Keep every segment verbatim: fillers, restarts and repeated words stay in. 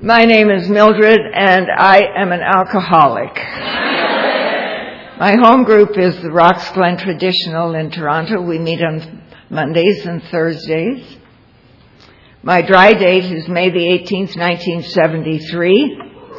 My name is Mildred, and I am an alcoholic. My home group is the Rocks Glen Traditional in Toronto. We meet on Mondays and Thursdays. My dry date is May the eighteenth, nineteen seventy-three.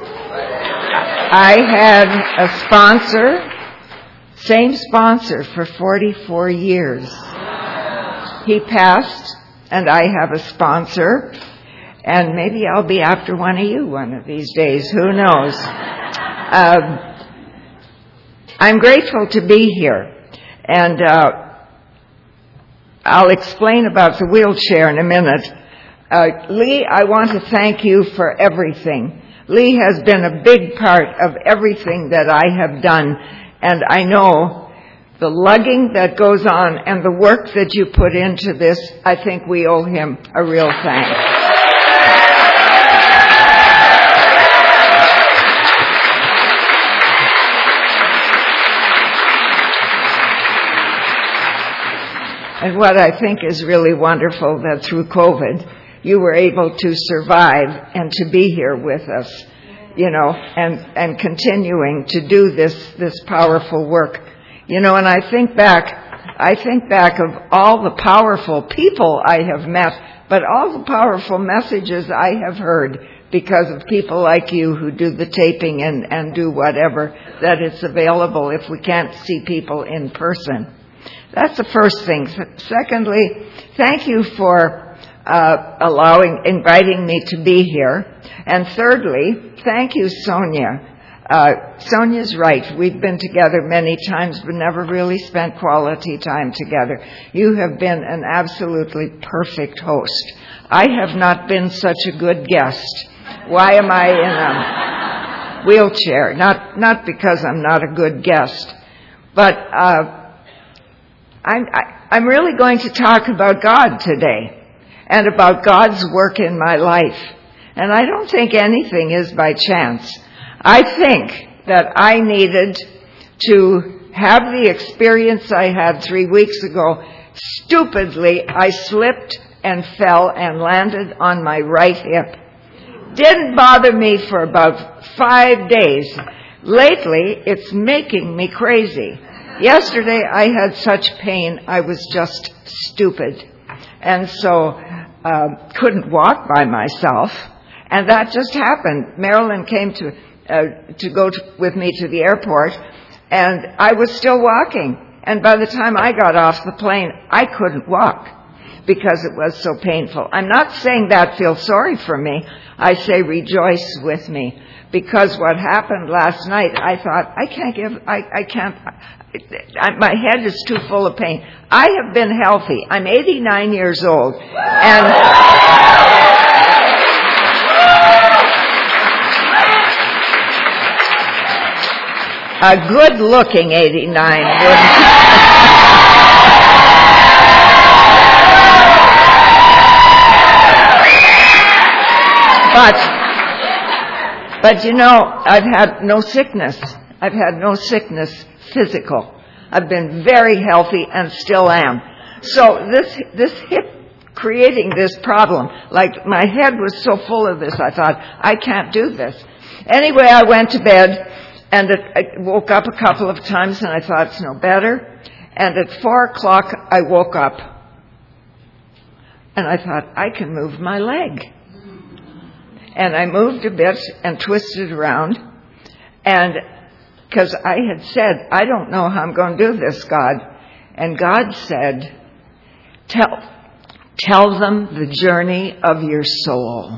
I had a sponsor, same sponsor for forty-four years. He passed, and I have a sponsor. And maybe I'll be after one of you one of these days. Who knows? Um, I'm grateful to be here. And uh, I'll explain about the wheelchair in a minute. Uh, Lee, I want to thank you for everything. Lee has been a big part of everything that I have done. And I know the lugging that goes on and the work that you put into this, I think we owe him a real thanks. And what I think is really wonderful that through COVID, you were able to survive and to be here with us, you know, and, and continuing to do this, this powerful work. You know, and I think back, I think back of all the powerful people I have met, but all the powerful messages I have heard because of people like you who do the taping and, and do whatever, that it's available if we can't see people in person. That's the first thing. Secondly, thank you for uh, allowing, inviting me to be here. And thirdly, thank you, Sonia. Uh, Sonia's right. We've been together many times, but never really spent quality time together. You have been an absolutely perfect host. I have not been such a good guest. Why am I in a wheelchair? Not, not because I'm not a good guest, but uh, I'm, I, I'm really going to talk about God today and about God's work in my life. And I don't think anything is by chance. I think that I needed to have the experience I had three weeks ago. Stupidly, I slipped and fell and landed on my right hip. Didn't bother me for about five days. Lately, it's making me crazy. Yesterday, I had such pain, I was just stupid. And so, um, couldn't walk by myself. And that just happened. Marilyn came to uh, to go to, with me to the airport, and I was still walking. And by the time I got off the plane, I couldn't walk because it was so painful. I'm not saying that feel sorry for me. I say rejoice with me. Because what happened last night, I thought, I can't give, I, I can't, I, my head is too full of pain. I have been healthy. I'm eighty-nine years old. And a good-looking eighty-nine wouldn't. But, but you know, I've had no sickness. I've had no sickness physical. I've been very healthy and still am. So this, this hip creating this problem, like my head was so full of this, I thought, I can't do this. Anyway, I went to bed and it, I woke up a couple of times and I thought it's no better. And at four o'clock, I woke up and I thought, I can move my leg. And I moved a bit and twisted around, and because I had said, I don't know how I'm going to do this, God. And God said, tell, tell them the journey of your soul.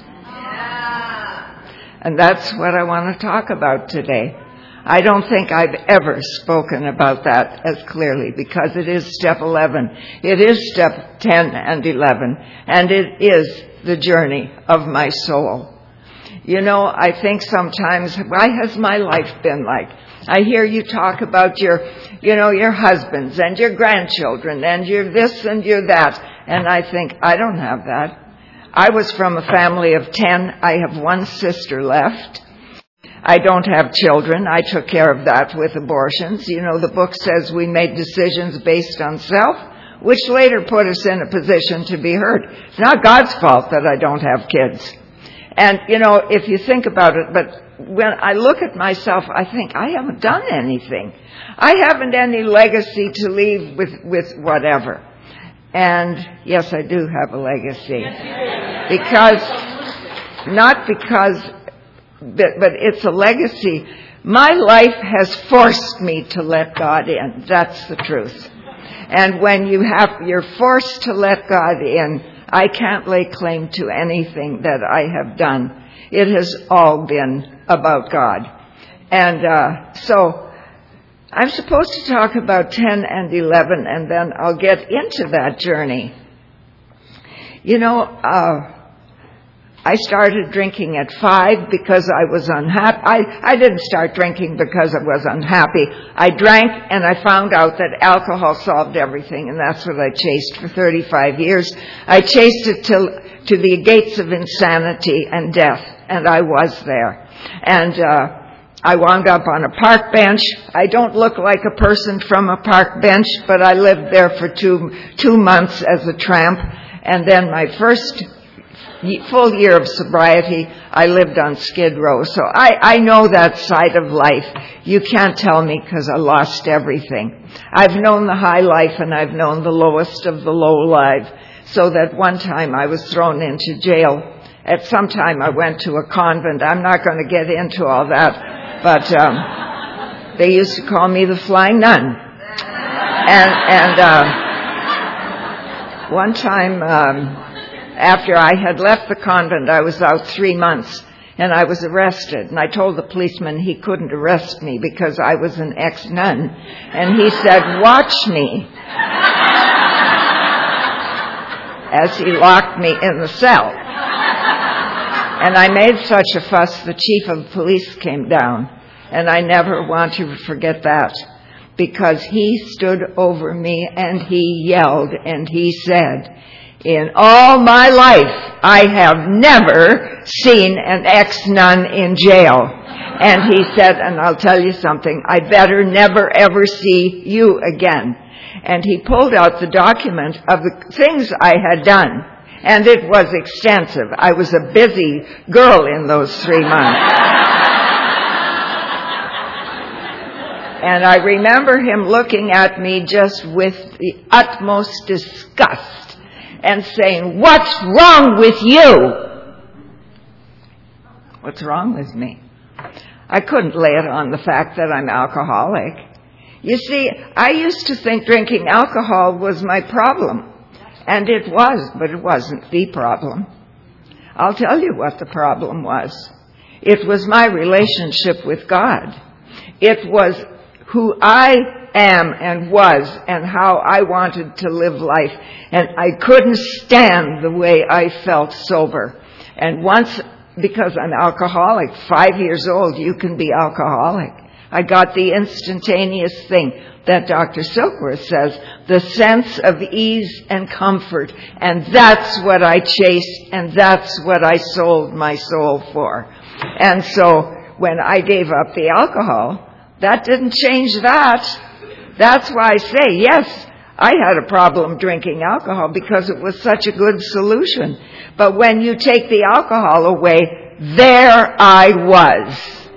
Yeah. And that's what I want to talk about today. I don't think I've ever spoken about that as clearly because it is step eleven. It is step ten and eleven, and it is the journey of my soul. You know, I think sometimes, why has my life been like? I hear you talk about your, you know, your husbands and your grandchildren and your this and your that. And I think, I don't have that. I was from a family of ten. I have one sister left. I don't have children. I took care of that with abortions. You know, the book says we made decisions based on self, which later put us in a position to be heard. It's not God's fault that I don't have kids. And, you know, if you think about it, but when I look at myself, I think I haven't done anything. I haven't any legacy to leave with, with whatever. And yes, I do have a legacy. Because, not because, but, but it's a legacy. My life has forced me to let God in. That's the truth. And when you have, you're forced to let God in, I can't lay claim to anything that I have done. It has all been about God. And uh so I'm supposed to talk about ten and eleven, and then I'll get into that journey. You know, uh I started drinking at five because I was unhappy. I, I didn't start drinking because I was unhappy. I drank and I found out that alcohol solved everything, and that's what I chased for thirty-five years. I chased it till, to the gates of insanity and death, and I was there. And uh I wound up on a park bench. I don't look like a person from a park bench, but I lived there for two, two months as a tramp. And then my first full year of sobriety, I lived on Skid Row. So I, I know that side of life. You can't tell me because I lost everything. I've known the high life and I've known the lowest of the low life. So that one time I was thrown into jail. At some time I went to a convent. I'm not going to get into all that. But um, they used to call me the Flying Nun. And, and uh, one time... Um, After I had left the convent, I was out three months, and I was arrested. And I told the policeman he couldn't arrest me because I was an ex-nun. And he said, "Watch me," as he locked me in the cell. And I made such a fuss, the chief of police came down. And I never want to forget that, because he stood over me and he yelled and he said, "In all my life, I have never seen an ex-nun in jail." And he said, and I'll tell you something, "I better never ever see you again." And he pulled out the document of the things I had done. And it was extensive. I was a busy girl in those three months. And I remember him looking at me just with the utmost disgust and saying, "What's wrong with you?" What's wrong with me? I couldn't lay it on the fact that I'm alcoholic. You see, I used to think drinking alcohol was my problem. And it was, but it wasn't the problem. I'll tell you what the problem was. It was my relationship with God. It was who I am and was and how I wanted to live life. And I couldn't stand the way I felt sober. And once, because I'm alcoholic, five years old, you can be alcoholic. I got the instantaneous thing that Doctor Silkworth says, the sense of ease and comfort. And that's what I chased, and that's what I sold my soul for. And so when I gave up the alcohol, that didn't change that. That's why I say, yes, I had a problem drinking alcohol because it was such a good solution. But when you take the alcohol away, there I was.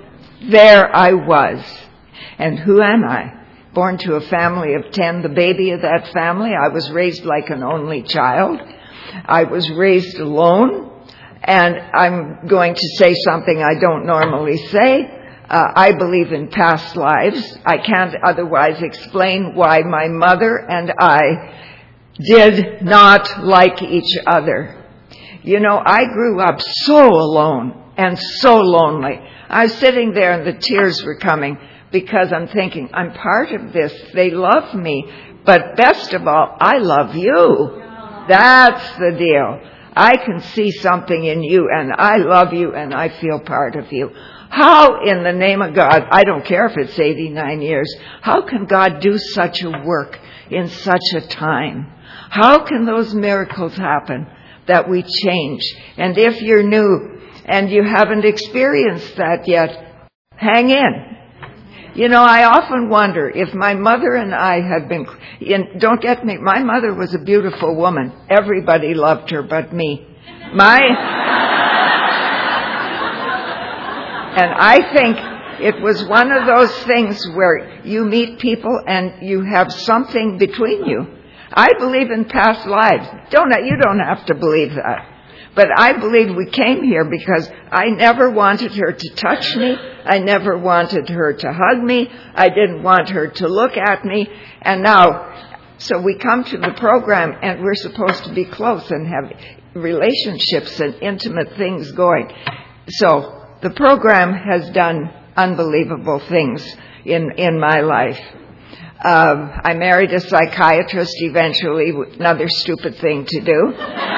There I was. And who am I? Born to a family of ten, the baby of that family. I was raised like an only child. I was raised alone. And I'm going to say something I don't normally say. Uh, I believe in past lives. I can't otherwise explain why my mother and I did not like each other. You know, I grew up so alone and so lonely. I was sitting there and the tears were coming because I'm thinking, I'm part of this. They love me. But best of all, I love you. That's the deal. I can see something in you and I love you and I feel part of you. How in the name of God, I don't care if it's eighty-nine years, how can God do such a work in such a time? How can those miracles happen that we change? And if you're new and you haven't experienced that yet, hang in. You know, I often wonder if my mother and I had been, in, don't get me, my mother was a beautiful woman. Everybody loved her but me. My... And I think it was one of those things where you meet people and you have something between you. I believe in past lives. Don't, you don't have to believe that. But I believe we came here because I never wanted her to touch me. I never wanted her to hug me. I didn't want her to look at me. And now, so we come to the program and we're supposed to be close and have relationships and intimate things going. So the program has done unbelievable things in, in my life. Um, I married a psychiatrist eventually, another stupid thing to do.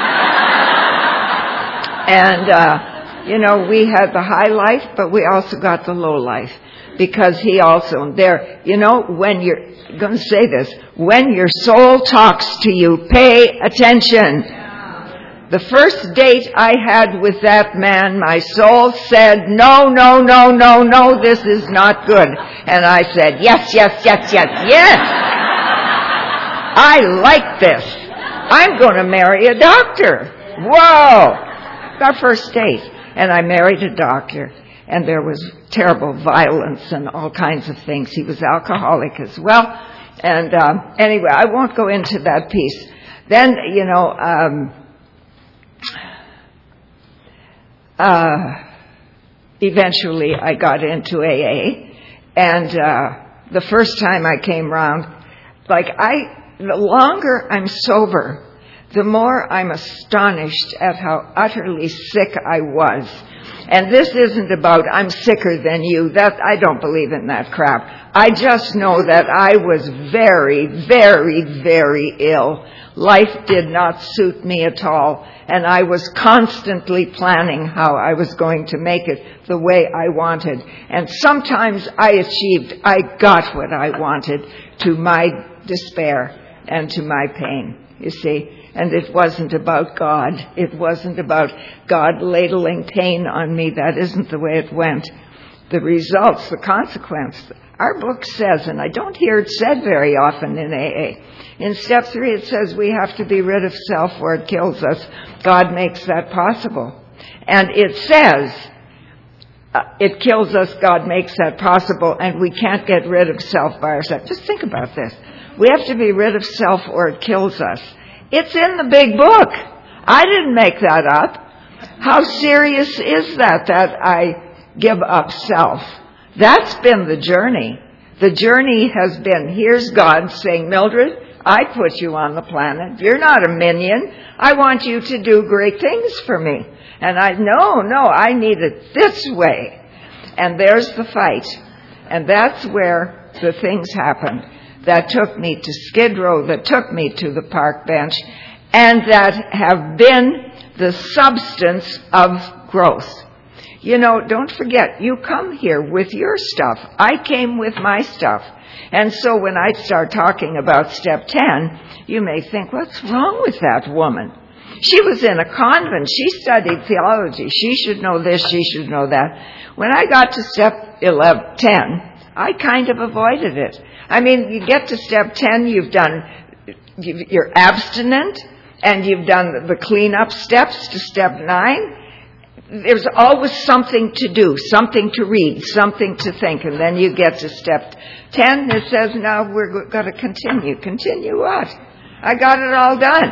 And, uh, you know, we had the high life, but we also got the low life. Because he also, there, you know, when you're, I'm going to say this, when your soul talks to you, pay attention. The first date I had with that man, my soul said, no, no, no, no, no, this is not good. And I said, yes, yes, yes, yes, yes. I like this. I'm going to marry a doctor. Whoa. Our first date. And I married a doctor. And there was terrible violence and all kinds of things. He was alcoholic as well. And um, anyway, I won't go into that piece. Then, you know, um, uh, eventually I got into A A. And uh, the first time I came round, like I, the longer I'm sober, the more I'm astonished at how utterly sick I was. And this isn't about I'm sicker than you. That I don't believe in that crap. I just know that I was very, very, very ill. Life did not suit me at all. And I was constantly planning how I was going to make it the way I wanted. And sometimes I achieved, I got what I wanted to my despair and to my pain, you see. And it wasn't about God. It wasn't about God ladling pain on me. That isn't the way it went. The results, the consequence. Our book says, and I don't hear it said very often in A A, in step three it says we have to be rid of self or it kills us. God makes that possible. And it says, uh, it kills us, God makes that possible, and we can't get rid of self by ourselves. Just think about this. We have to be rid of self or it kills us. It's in the big book. I didn't make that up. How serious is that, that I give up self? That's been the journey. The journey has been, here's God saying, Mildred, I put you on the planet. You're not a minion. I want you to do great things for me. And I, no, no, I need it this way. And there's the fight. And that's where the things happened that took me to Skid Row, that took me to the park bench, and that have been the substance of growth. You know, don't forget, you come here with your stuff. I came with my stuff. And so when I start talking about step ten, you may think, what's wrong with that woman? She was in a convent. She studied theology. She should know this. She should know that. When I got to step eleven, ten, I kind of avoided it. I mean, you get to step ten, you've done, you're abstinent, and you've done the cleanup steps to step nine. There's always something to do, something to read, something to think, and then you get to step ten. It says, now we're going to continue. Continue what? I got it all done.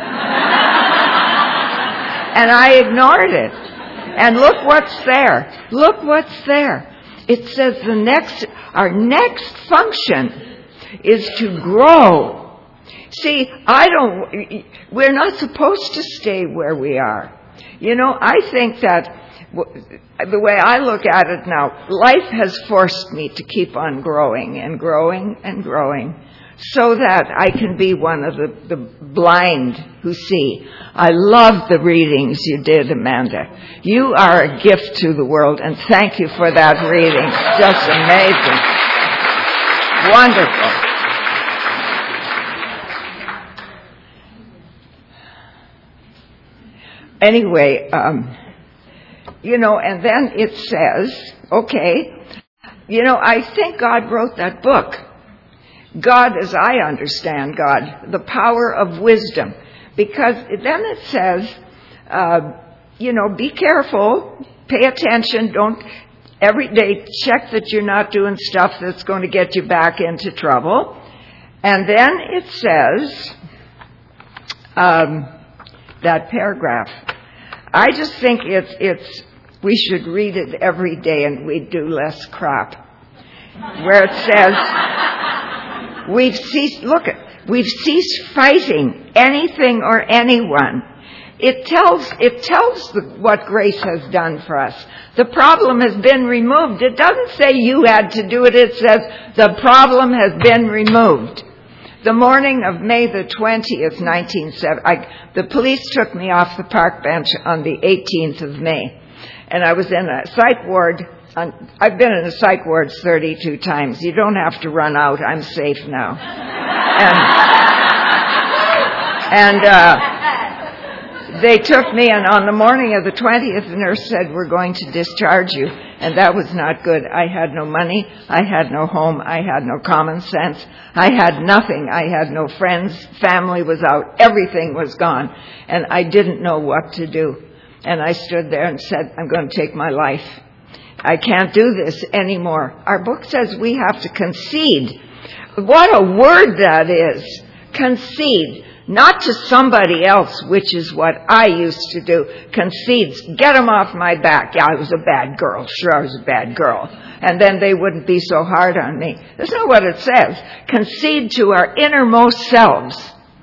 And I ignored it. And look what's there. Look what's there. It says the next, our next function is to grow. See, I don't, we're not supposed to stay where we are. You know, I think that the way I look at it now, life has forced me to keep on growing and growing and growing so that I can be one of the, the blind who see. I love the readings you did, Amanda. You are a gift to the world, and thank you for that reading. Just amazing. Wonderful. Anyway, um, you know, and then it says, okay, you know, I think God wrote that book. God, as I understand God, the power of wisdom. Because then it says, uh, you know, be careful, pay attention, don't, every day, check that you're not doing stuff that's going to get you back into trouble. And then it says, um, that paragraph. I just think it's, it's, we should read it every day and we'd do less crap. Where it says, we've ceased, look at, we've ceased fighting anything or anyone. It tells, it tells the, what grace has done for us. The problem has been removed. It doesn't say you had to do it. It says the problem has been removed. The morning of May the twentieth, nineteen seventy, the police took me off the park bench on the eighteenth of May. And I was in a psych ward. On, I've been in a psych ward thirty-two times. You don't have to run out. I'm safe now. And, and uh, they took me, and on the morning of the twentieth, the nurse said, we're going to discharge you. And that was not good. I had no money. I had no home. I had no common sense. I had nothing. I had no friends. Family was out. Everything was gone. And I didn't know what to do. And I stood there and said, I'm going to take my life. I can't do this anymore. Our book says we have to concede. What a word that is. Concede. Not to somebody else, which is what I used to do. Concedes. Get them off my back. Yeah, I was a bad girl. Sure, I was a bad girl. And then they wouldn't be so hard on me. That's not what it says. Concede to our innermost selves.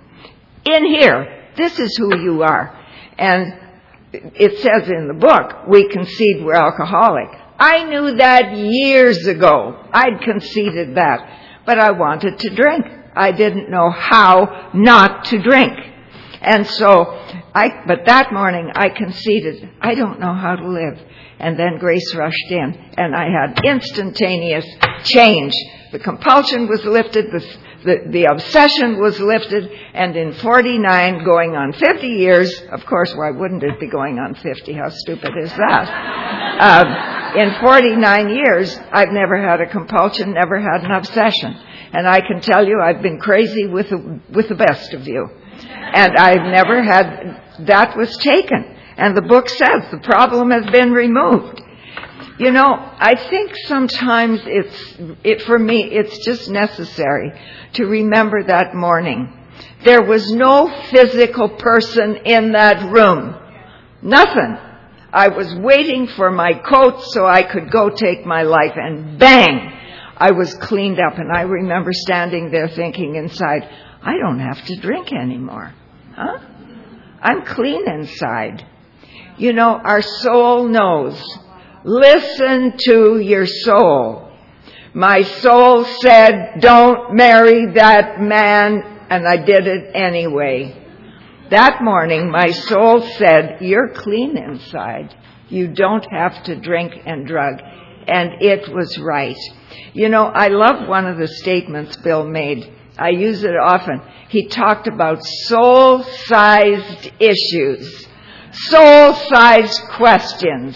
In here, this is who you are. And it says in the book, we concede we're alcoholic. I knew that years ago. I'd conceded that. But I wanted to drink. I didn't know how not to drink. And so, I, but that morning I conceded, I don't know how to live. And then grace rushed in, and I had instantaneous change. The compulsion was lifted, the, the, the obsession was lifted, and in forty-nine, going on fifty years, of course, why wouldn't it be going on fifty? How stupid is that? Um, in forty-nine years, I've never had a compulsion, never had an obsession. And I can tell you I've been crazy with the, with the best of you. And I've never had, that was taken. And the book says the problem has been removed. You know, I think sometimes it's, it, for me, it's just necessary to remember that morning. There was no physical person in that room. Nothing. I was waiting for my coat so I could go take my life, and bang! I was cleaned up, and I remember standing there thinking inside, I don't have to drink anymore. Huh? I'm clean inside. You know, our soul knows. Listen to your soul. My soul said, don't marry that man, and I did it anyway. That morning, my soul said, you're clean inside. You don't have to drink and drug. And it was right. You know, I love one of the statements Bill made. I use it often. He talked about soul-sized issues, soul-sized questions.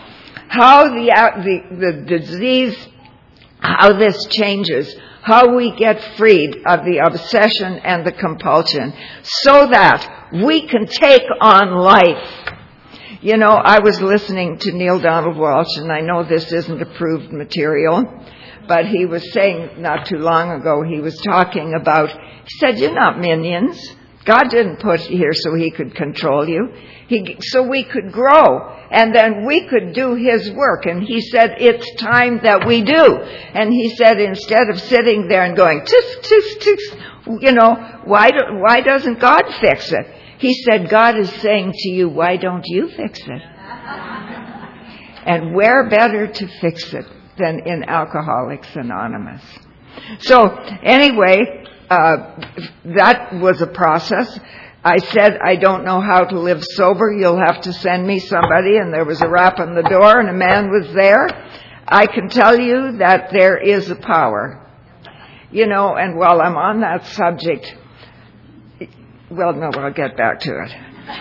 How the, the, the disease, how this changes, how we get freed of the obsession and the compulsion so that we can take on life. You know, I was listening to Neil Donald Walsh, and I know this isn't approved material, but he was saying not too long ago, he was talking about, he said, you're not minions. God didn't put you here so he could control you. He, so we could grow, and then we could do his work. And he said, it's time that we do. And he said, instead of sitting there and going, tis, tis, tis, you know, why, do, why doesn't God fix it? He said, God is saying to you, why don't you fix it? And where better to fix it than in Alcoholics Anonymous? So anyway, uh, that was a process. I said, I don't know how to live sober. You'll have to send me somebody. And there was a rap on the door, and a man was there. I can tell you that there is a power. You know, and while I'm on that subject, well, no, I'll get back to it.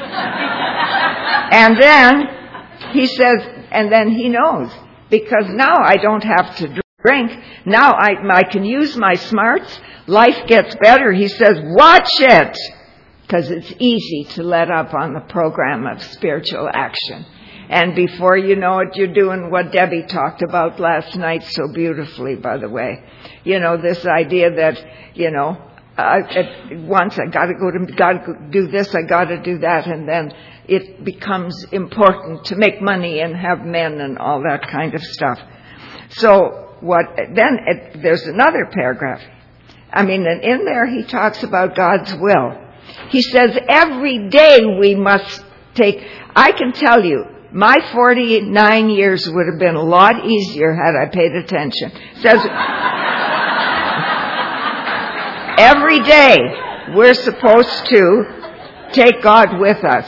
And then he says, and then he knows, because now I don't have to drink. Now I, I can use my smarts. Life gets better. He says, watch it, because it's easy to let up on the program of spiritual action. And before you know it, you're doing what Debbie talked about last night so beautifully, by the way. You know, this idea that, you know, uh, at once I got to go to, got to do this, I got to do that, and then it becomes important to make money and have men and all that kind of stuff. So what? Then it, there's another paragraph. I mean, and in there he talks about God's will. He says every day we must take. I can tell you, my forty-nine years would have been a lot easier had I paid attention. It says every day we're supposed to take God with us.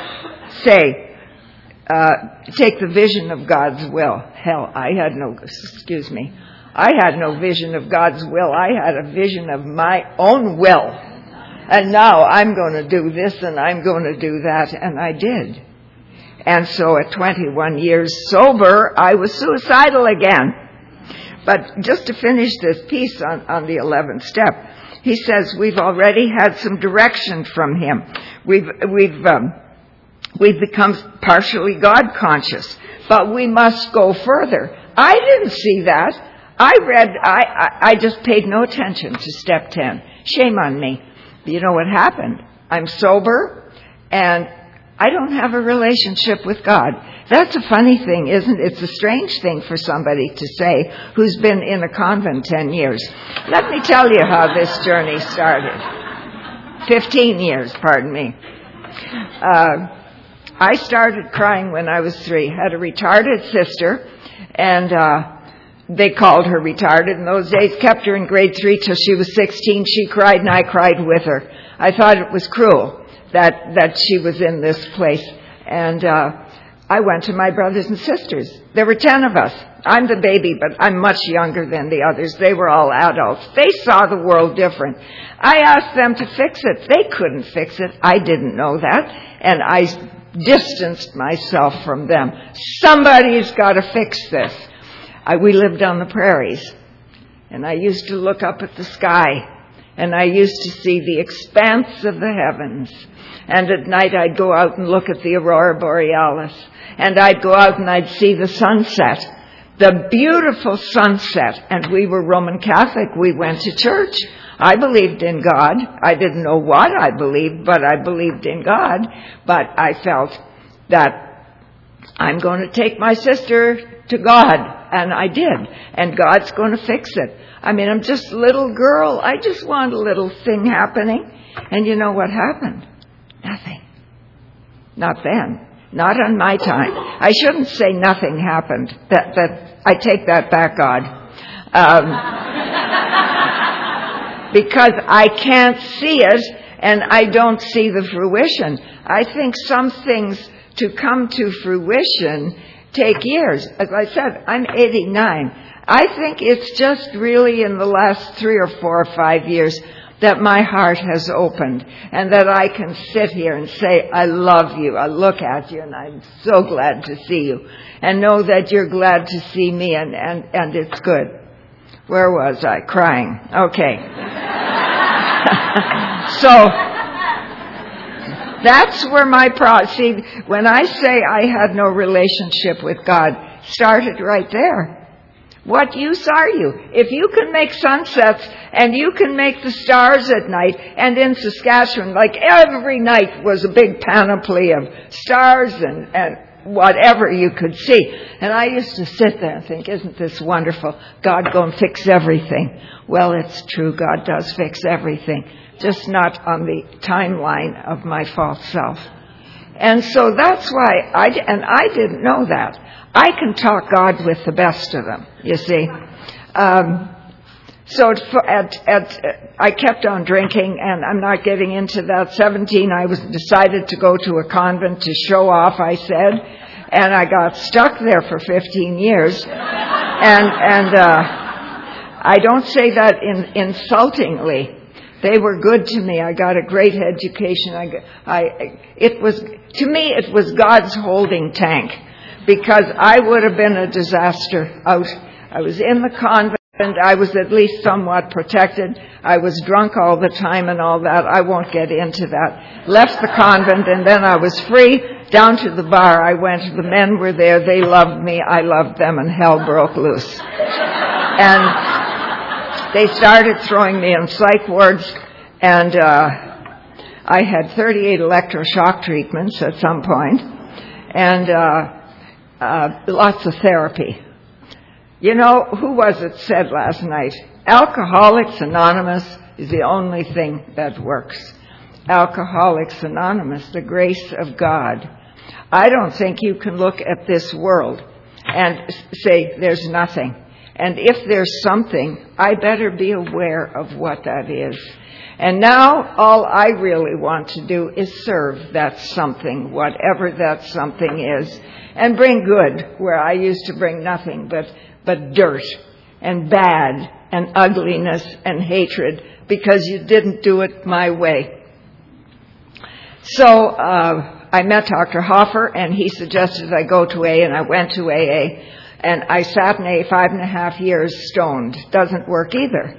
Say, uh, take the vision of God's will. Hell, I had no, excuse me, I had no vision of God's will. I had a vision of my own will. And now I'm going to do this and I'm going to do that. And I did. And so at twenty-one years sober, I was suicidal again. But just to finish this piece on, on the eleventh step, he says we've already had some direction from him. We've, we've, um, we've become partially God conscious, but we must go further. I didn't see that. I read, I, I, I just paid no attention to step ten. Shame on me. You know what happened? I'm sober and I don't have a relationship with God. That's a funny thing, isn't it? It's a strange thing for somebody to say who's been in a convent ten years. Let me tell you how this journey started. Fifteen years, pardon me. Uh, I started crying when I was three. Had a retarded sister, and uh, they called her retarded in those days, kept her in grade three till she was sixteen. She cried and I cried with her. I thought it was cruel that that she was in this place. And uh, I went to my brothers and sisters. There were ten of us. I'm the baby, but I'm much younger than the others. They were all adults. They saw the world different. I asked them to fix it. They couldn't fix it. I didn't know that. And I distanced myself from them. Somebody's got to fix this. I, we lived on the prairies. And I used to look up at the sky. And I used to see the expanse of the heavens. And at night I'd go out and look at the aurora borealis. And I'd go out and I'd see the sunset. The beautiful sunset. And we were Roman Catholic. We went to church. I believed in God. I didn't know what I believed, but I believed in God. But I felt that I'm going to take my sister to God. And I did. And God's going to fix it. I mean, I'm just a little girl. I just want a little thing happening. And you know what happened? Nothing. Not then. Not on my time. I shouldn't say nothing happened. That that I take that back, God. Um, because I can't see it and I don't see the fruition. I think some things to come to fruition take years. As I said, I'm eighty-nine. I think it's just really in the last three or four or five years that my heart has opened and that I can sit here and say, I love you. I look at you and I'm so glad to see you and know that you're glad to see me and, and, and it's good. Where was I? Crying. Okay. So that's where my pro, see, when I say I had no relationship with God, started right there. What use are you? If you can make sunsets and you can make the stars at night, and in Saskatchewan, like every night was a big panoply of stars and, and whatever you could see. And I used to sit there and think, isn't this wonderful? God go and fix everything. Well, it's true. God does fix everything, just not on the timeline of my false self. And so that's why I, and I didn't know that. I can talk God with the best of them, you see. Um, so at, at, at, I kept on drinking, and I'm not getting into that. seventeen, I was decided to go to a convent to show off, I said, and I got stuck there for fifteen years. And, and, uh, I don't say that in, insultingly. They were good to me. I got a great education. I, I, it was, to me, it was God's holding tank. Because I would have been a disaster out. I was in the convent. I was at least somewhat protected. I was drunk all the time and all that. I won't get into that. Left the convent and then I was free down to the bar I went. The men were there. They loved me. I loved them, and hell broke loose. And they started throwing me in psych wards, and uh, I had thirty-eight electroshock treatments at some point, and uh, uh, lots of therapy. You know, who was it said last night? Alcoholics Anonymous is the only thing that works. Alcoholics Anonymous, the grace of God. I don't think you can look at this world and say there's nothing. And if there's something, I better be aware of what that is. And now all I really want to do is serve that something, whatever that something is, and bring good where I used to bring nothing but, but dirt and bad and ugliness and hatred because you didn't do it my way. So uh, I met Doctor Hoffer, and he suggested I go to A A, and I went to A A, and I sat in A A five and a half years stoned. Doesn't work either.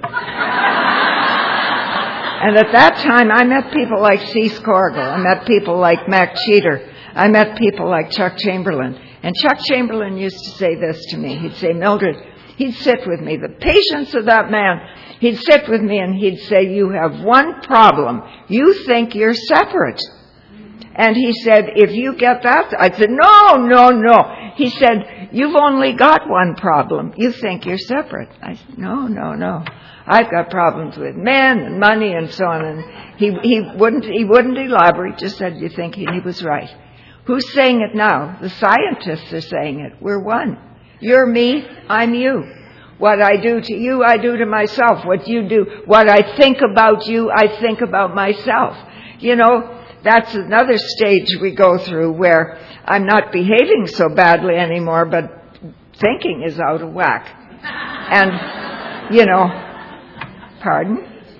And at that time, I met people like C. Scorgel. I met people like Mac Cheater. I met people like Chuck Chamberlain. And Chuck Chamberlain used to say this to me. He'd say, Mildred, he'd sit with me. The patience of that man. He'd sit with me and he'd say, you have one problem. You think you're separate. And he said, if you get that, I said, no, no, no. He said, you've only got one problem. You think you're separate. I said, no, no, no. I've got problems with men and money and so on. And he, he wouldn't, he wouldn't elaborate. Just said, you think he, he was right. Who's saying it now? The scientists are saying it. We're one. You're me, I'm you. What I do to you, I do to myself. What you do, what I think about you, I think about myself. You know, that's another stage we go through where I'm not behaving so badly anymore, but thinking is out of whack. And, you know, pardon?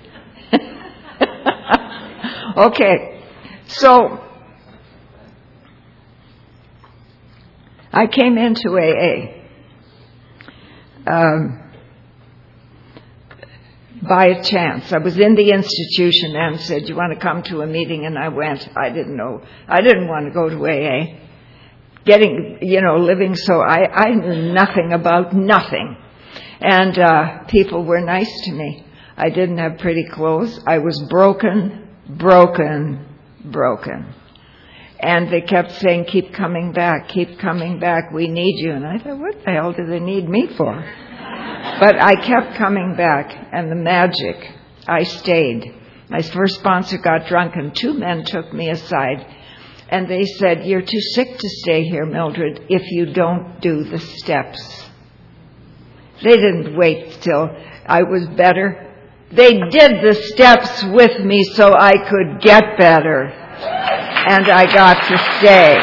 Okay, so I came into A A. Um, by a chance. I was in the institution and said, you want to come to a meeting? And I went. I didn't know. I didn't want to go to A A. Getting, you know, living so, I, I knew nothing about nothing. And uh, people were nice to me. I didn't have pretty clothes. I was broken, broken, broken. And they kept saying, keep coming back, keep coming back, we need you. And I thought, what the hell do they need me for? But I kept coming back, and the magic, I stayed. My first sponsor got drunk, and two men took me aside, and they said, you're too sick to stay here, Mildred, if you don't do the steps. They didn't wait till I was better. They did the steps with me so I could get better. And I got to stay.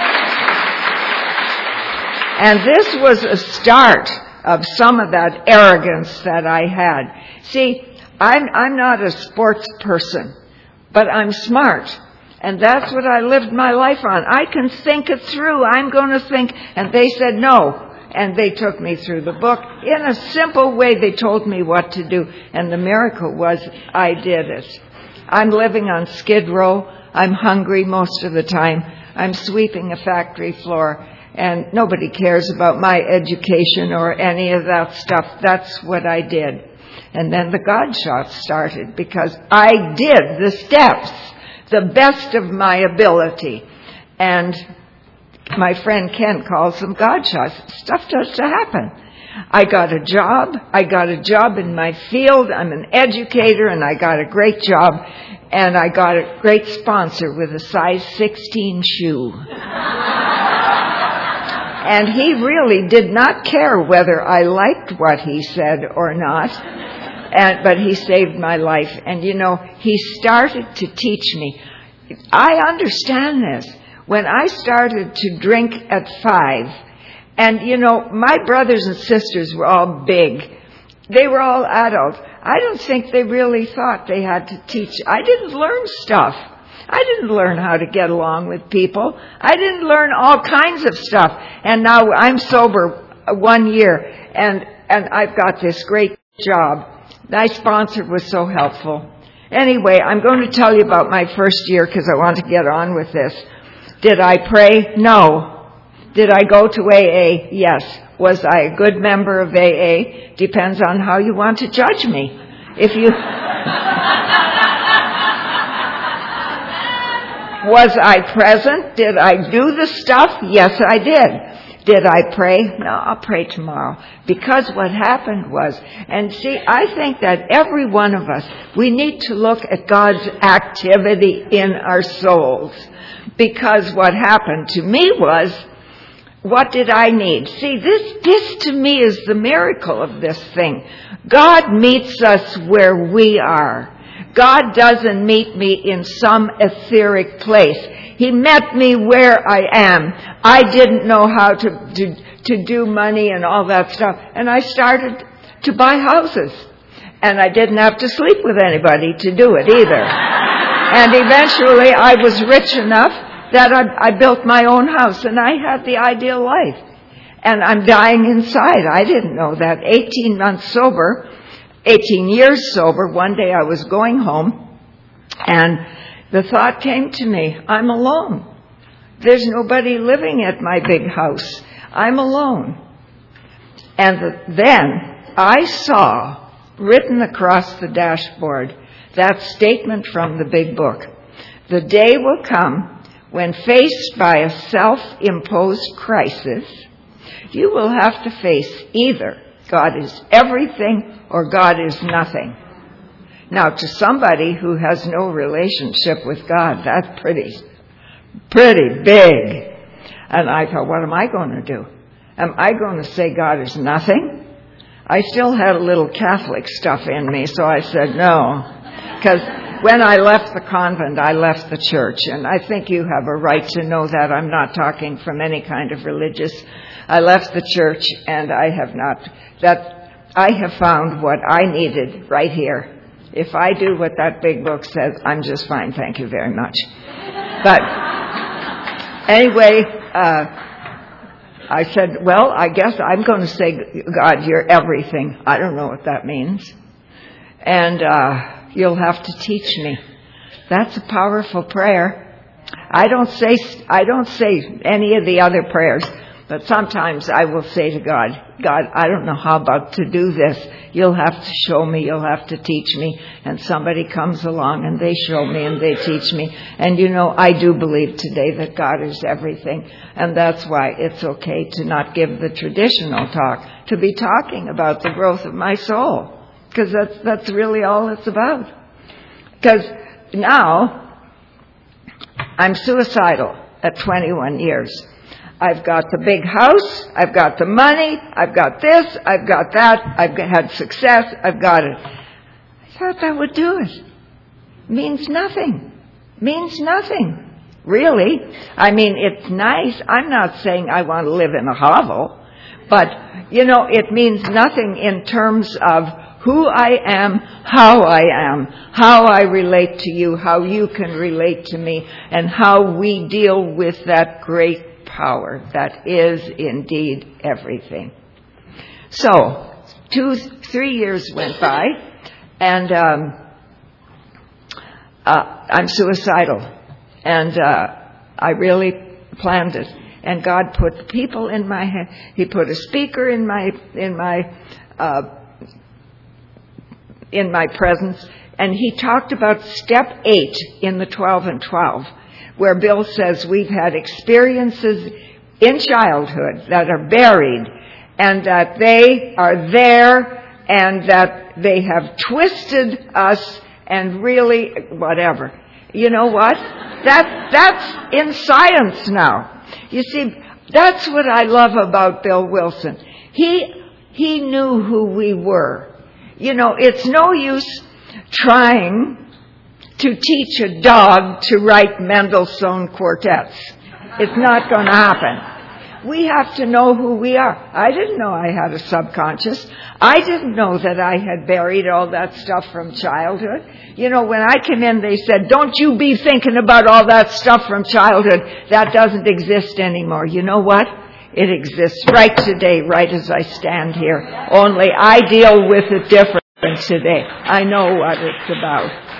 And this was a start of some of that arrogance that I had. See, I'm, I'm not a sports person, but I'm smart. And that's what I lived my life on. I can think it through. I'm going to think. And they said no. And they took me through the book. In a simple way, they told me what to do. And the miracle was I did it. I'm living on Skid Row. I'm hungry most of the time. I'm sweeping a factory floor. And nobody cares about my education or any of that stuff. That's what I did. And then the God shots started because I did the steps, the best of my ability. And my friend Ken calls them God shots. Stuff starts to happen. I got a job. I got a job in my field. I'm an educator, and I got a great job. And I got a great sponsor with a size sixteen shoe. And he really did not care whether I liked what he said or not. And, but he saved my life. And, you know, he started to teach me. I understand this. When I started to drink at five, and, you know, my brothers and sisters were all big. They were all adult. I don't think they really thought they had to teach. I didn't learn stuff. I didn't learn how to get along with people. I didn't learn all kinds of stuff. And now I'm sober one year, and, and I've got this great job. My sponsor was so helpful. Anyway, I'm going to tell you about my first year because I want to get on with this. Did I pray? No. Did I go to A A? Yes. Was I a good member of A A? Depends on how you want to judge me. If you... Was I present? Did I do the stuff? Yes, I did. Did I pray? No, I'll pray tomorrow. Because what happened was, and see, I think that every one of us, we need to look at God's activity in our souls. Because what happened to me was, what did I need? See, this, this to me is the miracle of this thing. God meets us where we are. God doesn't meet me in some etheric place. He met me where I am. I didn't know how to, to, to do money and all that stuff. And I started to buy houses. And I didn't have to sleep with anybody to do it either. And eventually I was rich enough that I, I built my own house. And I had the ideal life. And I'm dying inside. I didn't know that. eighteen months sober. eighteen years sober, one day I was going home, and the thought came to me, I'm alone. There's nobody living at my big house. I'm alone. And the, then I saw, written across the dashboard, that statement from the big book. The day will come when faced by a self-imposed crisis, you will have to face either God is everything or God is nothing. Now, to somebody who has no relationship with God, that's pretty, pretty big. And I thought, what am I going to do? Am I going to say God is nothing? I still had a little Catholic stuff in me, so I said no. Because when I left the convent, I left the church. And I think you have a right to know that. I'm not talking from any kind of religious. I left the church, and I have not... that. I have found what I needed right here. If I do what that big book says, I'm just fine. Thank you very much. But anyway, uh, I said, well, I guess I'm going to say, God, you're everything. I don't know what that means. And uh, you'll have to teach me. That's a powerful prayer. I don't say, I don't say any of the other prayers. But sometimes I will say to God, God, I don't know how about to do this. You'll have to show me. You'll have to teach me. And somebody comes along and they show me and they teach me. And you know, I do believe today that God is everything. And that's why it's okay to not give the traditional talk, to be talking about the growth of my soul. Because that's, that's really all it's about. Because now I'm suicidal at twenty-one years. I've got the big house, I've got the money, I've got this, I've got that, I've had success, I've got it. I thought that would do it. Means nothing. Means nothing. Really. I mean, it's nice. I'm not saying I want to live in a hovel, but, you know, it means nothing in terms of who I am, how I am, how I relate to you, how you can relate to me, and how we deal with that great power that is indeed everything. So, two, three years went by, and um, uh, I'm suicidal, and uh, I really planned it. And God put people in my head. He put a speaker in my in my uh, in my presence, and he talked about step eight in the twelve and twelve. Where Bill says we've had experiences in childhood that are buried and that they are there and that they have twisted us and really whatever. You know what? That that's in science now. You see, that's what I love about Bill Wilson. He he knew who we were. You know, it's no use trying to teach a dog to write Mendelssohn quartets. It's not going to happen. We have to know who we are. I didn't know I had a subconscious. I didn't know that I had buried all that stuff from childhood. You know, when I came in, they said, don't you be thinking about all that stuff from childhood. That doesn't exist anymore. You know what? It exists right today, right as I stand here. Only I deal with it differently today. I know what it's about.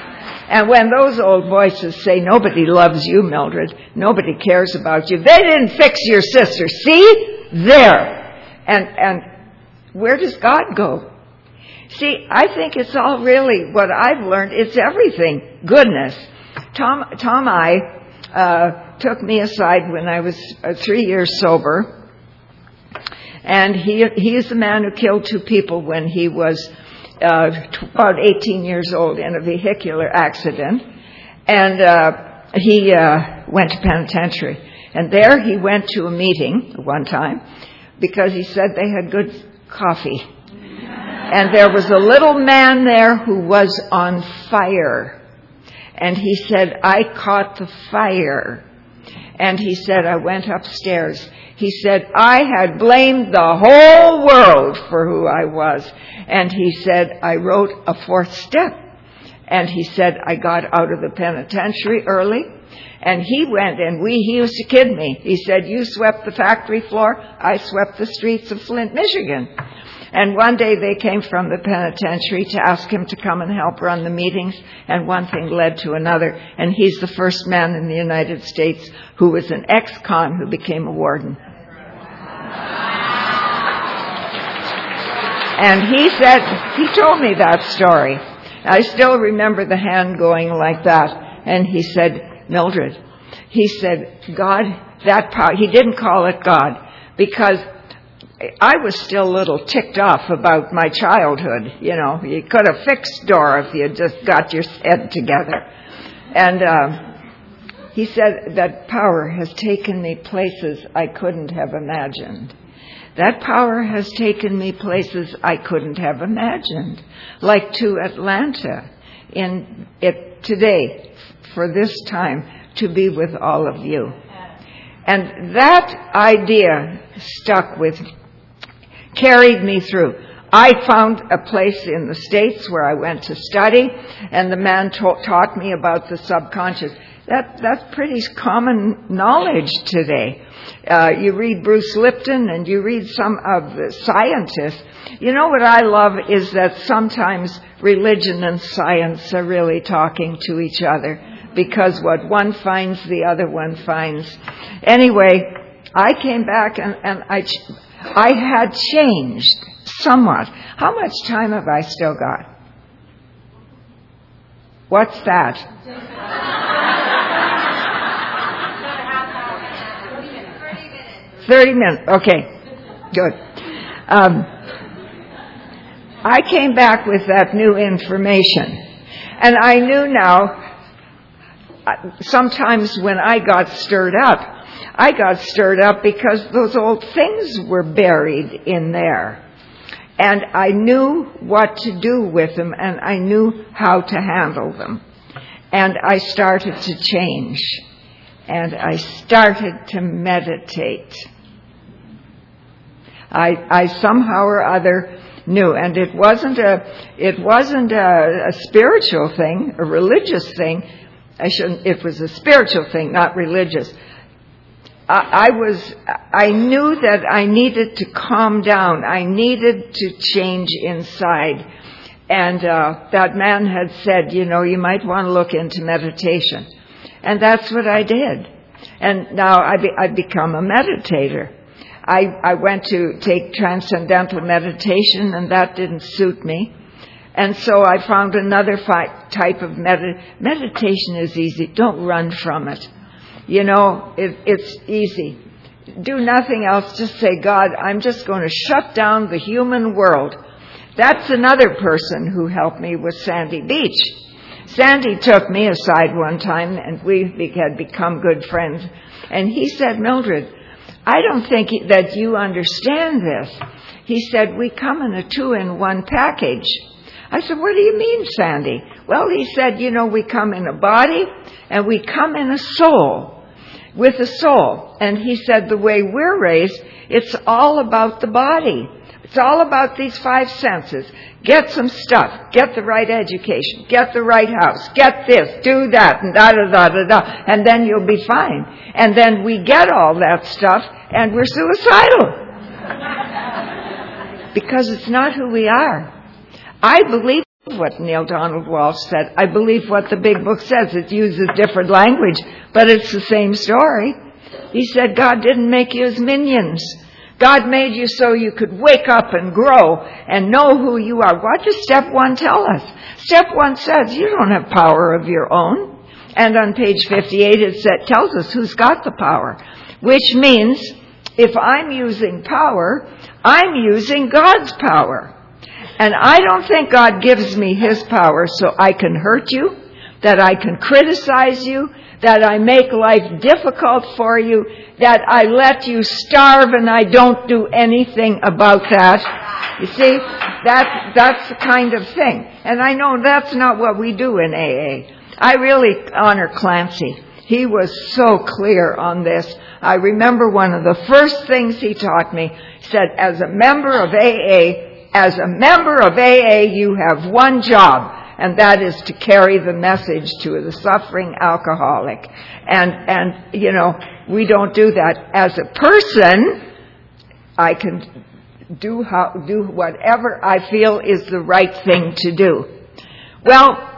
And when those old voices say, nobody loves you, Mildred, nobody cares about you, they didn't fix your sister. See? There. And, and where does God go? See, I think it's all really what I've learned. It's everything. Goodness. Tom, Tom I, uh, took me aside when I was uh, three years sober. And he, he is the man who killed two people when he was Uh, about eighteen years old in a vehicular accident, and uh, he uh, went to penitentiary. And there he went to a meeting one time because he said they had good coffee. And there was a little man there who was on fire. And he said, I caught the fire. And he said, I went upstairs. He said, I had blamed the whole world for who I was. And he said, I wrote a fourth step. And he said, I got out of the penitentiary early. And he went and we, he used to kid me. He said, you swept the factory floor, I swept the streets of Flint, Michigan. And one day they came from the penitentiary to ask him to come and help run the meetings. And one thing led to another. And he's the first man in the United States who was an ex-con who became a warden. And he said, he told me that story. I still remember the hand going like that. And he said, Mildred, he said, God, that power, he didn't call it God because I was still a little ticked off about my childhood. You know, you could have fixed Dora if you had just got your head together. And uh, he said, that power has taken me places I couldn't have imagined. That power has taken me places I couldn't have imagined, like to Atlanta in it today, for this time, to be with all of you. And that idea stuck with me, carried me through. I found a place in the States where I went to study, and the man ta- taught me about the subconscious. That, that's pretty common knowledge today. Uh, you read Bruce Lipton and you read some of the scientists. You know what I love is that sometimes religion and science are really talking to each other because what one finds, the other one finds. Anyway, I came back and, and I, I had changed somewhat. How much time have I still got? What's that? Thirty minutes. Okay, good. Um, I came back with that new information, and I knew now. Sometimes when I got stirred up, I got stirred up because those old things were buried in there, and I knew what to do with them, and I knew how to handle them, and I started to change, and I started to meditate. I, I somehow or other knew, and it wasn't a, it wasn't a, a spiritual thing, a religious thing. I shouldn't, it was a spiritual thing, not religious. I, I was, I knew that I needed to calm down. I needed to change inside. And, uh, that man had said, you know, you might want to look into meditation. And that's what I did. And now I be, I've become a meditator. I, I went to take transcendental meditation, and that didn't suit me. And so I found another fi- type of med- meditation is easy. Don't run from it. You know, it, it's easy. Do nothing else. Just say, God, I'm just going to shut down the human world. That's another person who helped me with Sandy Beach. Sandy took me aside one time, and we had become good friends. And he said, Mildred, I don't think that you understand this. He said, we come in a two-in-one package. I said, what do you mean, Sandy? Well, he said, you know, we come in a body and we come in a soul, with a soul. And he said, the way we're raised, it's all about the body. It's all about these five senses. Get some stuff. Get the right education. Get the right house. Get this. Do that. And da da da da da. And then you'll be fine. And then we get all that stuff and we're suicidal. Because it's not who we are. I believe what Neil Donald Walsh said. I believe what the big book says. It uses different language, but it's the same story. He said God didn't make you as minions. God made you so you could wake up and grow and know who you are. What does step one tell us? Step one says you don't have power of your own. And on page fifty-eight it said, tells us who's got the power. Which means if I'm using power, I'm using God's power. And I don't think God gives me his power so I can hurt you, that I can criticize you, that I make life difficult for you, that I let you starve and I don't do anything about that. You see, that, that's the kind of thing. And I know that's not what we do in A A. I really honor Clancy. He was so clear on this. I remember one of the first things he taught me, he said, as a member of A A, as a member of A A, you have one job, and that is to carry the message to the suffering alcoholic. And, and, you know, we don't do that. As a person, I can do how, do whatever I feel is the right thing to do. Well,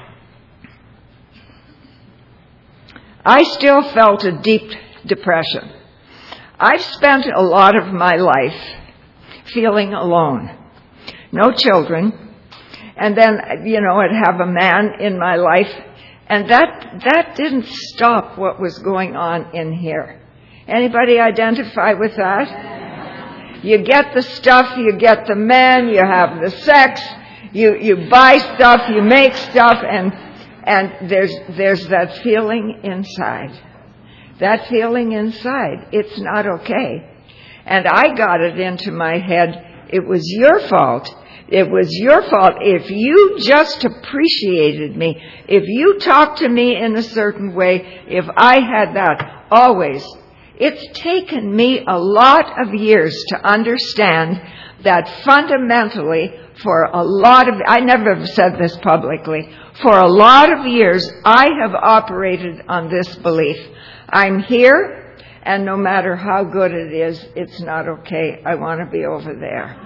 I still felt a deep depression. I've spent a lot of my life feeling alone. No children. And then, you know, I'd have a man in my life. And that that didn't stop what was going on in here. Anybody identify with that? You get the stuff, you get the man, you have the sex, you, you buy stuff, you make stuff, and and there's there's that feeling inside. That feeling inside. It's not okay. And I got it into my head, it was your fault. It was your fault. If you just appreciated me, if you talked to me in a certain way, if I had that, always. It's taken me a lot of years to understand that fundamentally, for a lot of, I never have said this publicly, for a lot of years I have operated on this belief. I'm here, and no matter how good it is, it's not okay. I want to be over there.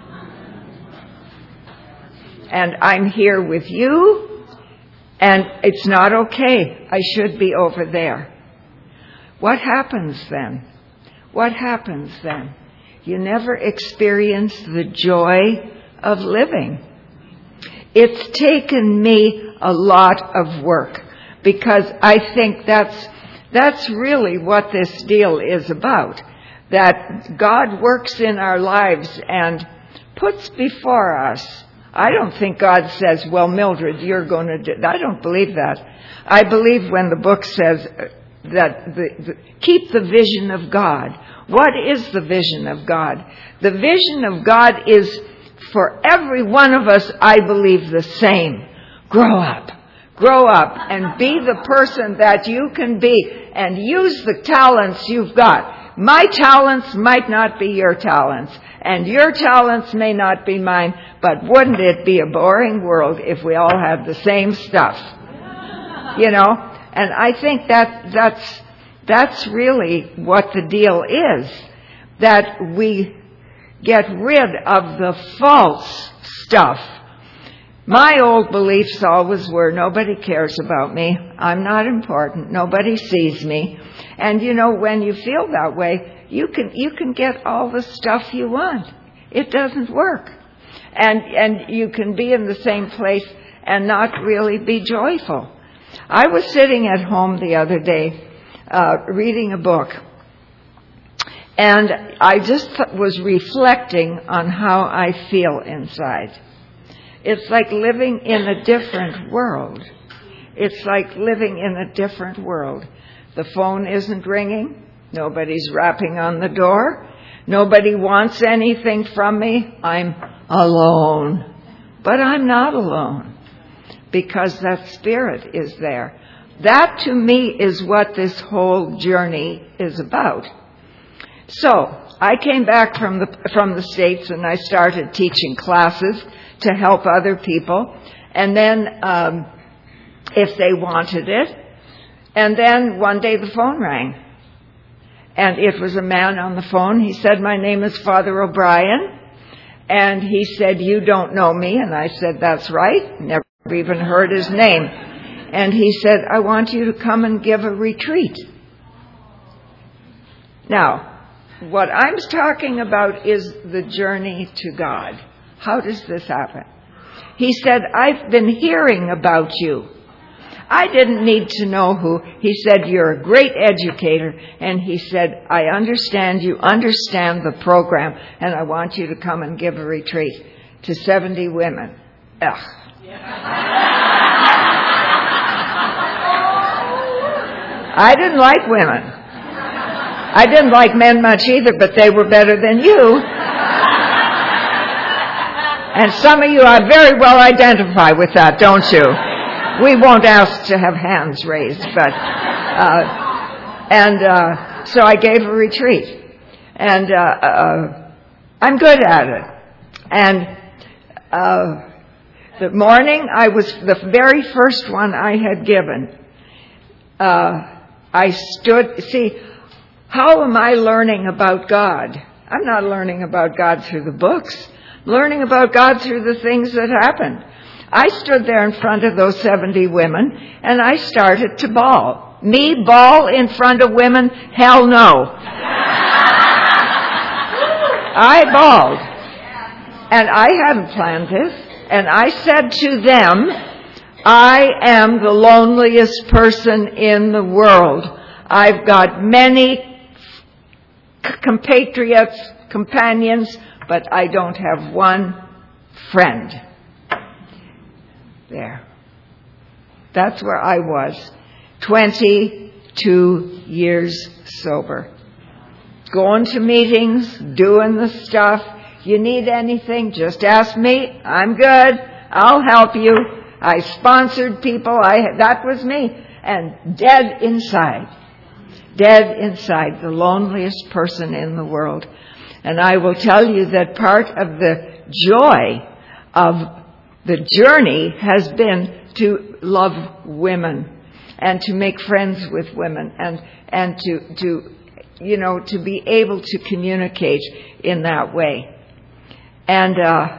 And I'm here with you, and it's not okay. I should be over there. What happens then? What happens then? You never experience the joy of living. It's taken me a lot of work, because I think that's that's really what this deal is about. That God works in our lives and puts before us. I don't think God says, well, Mildred, you're going to do... I don't believe that. I believe when the book says that the, the, keep the vision of God. What is the vision of God? The vision of God is for every one of us, I believe, the same. Grow up. Grow up and be the person that you can be, and use the talents you've got. My talents might not be your talents, and your talents may not be mine, but wouldn't it be a boring world if we all had the same stuff? You know? And I think that that's that's really what the deal is, that we get rid of the false stuff. My old beliefs always were, nobody cares about me. I'm not important. Nobody sees me. And you know, when you feel that way, you can you can get all the stuff you want. It doesn't work. And and you can be in the same place and not really be joyful. I was sitting at home the other day, uh, reading a book, and I just was reflecting on how I feel inside. It's like living in a different world. It's like living in a different world. The phone isn't ringing. Nobody's rapping on the door. Nobody wants anything from me. I'm alone. But I'm not alone, because that spirit is there. That, to me, is what this whole journey is about. So, I came back from the from the States, and I started teaching classes to help other people, and then um, if they wanted it. And then one day the phone rang, and it was a man on the phone. He said, my name is Father O'Brien, And he said, "You don't know me." And I said, "That's right. Never even heard his name." And he said, "I want you to come and give a retreat." Now, what I'm talking about is the journey to God. How does this happen? He said, "I've been hearing about you." I didn't need to know who. He said, "You're a great educator." And he said, "I understand you understand the program, and I want you to come and give a retreat to seventy women. Ugh. I didn't like women. I didn't like men much either, but they were better than you. And some of you, I very well identify with that, don't you? We won't ask to have hands raised, but, uh, and, uh, so I gave a retreat. And, uh, uh, I'm good at it. And, uh, the morning I was, the very first one I had given, uh, I stood, see, how am I learning about God? I'm not learning about God through the books. I'm learning about God through the things that happened. I stood there in front of those seventy women, and I started to bawl. Me bawl in front of women? Hell no. I bawled. And I hadn't planned this. And I said to them, "I am the loneliest person in the world. I've got many compatriots, companions, but I don't have one friend." There. That's where I was. twenty-two years sober. Going to meetings, doing the stuff. You need anything, just ask me. I'm good. I'll help you. I sponsored people. I that was me. And dead inside. Dead inside. The loneliest person in the world. And I will tell you that part of the joy of the journey has been to love women and to make friends with women and, and to, to, you know, to be able to communicate in that way. And, uh,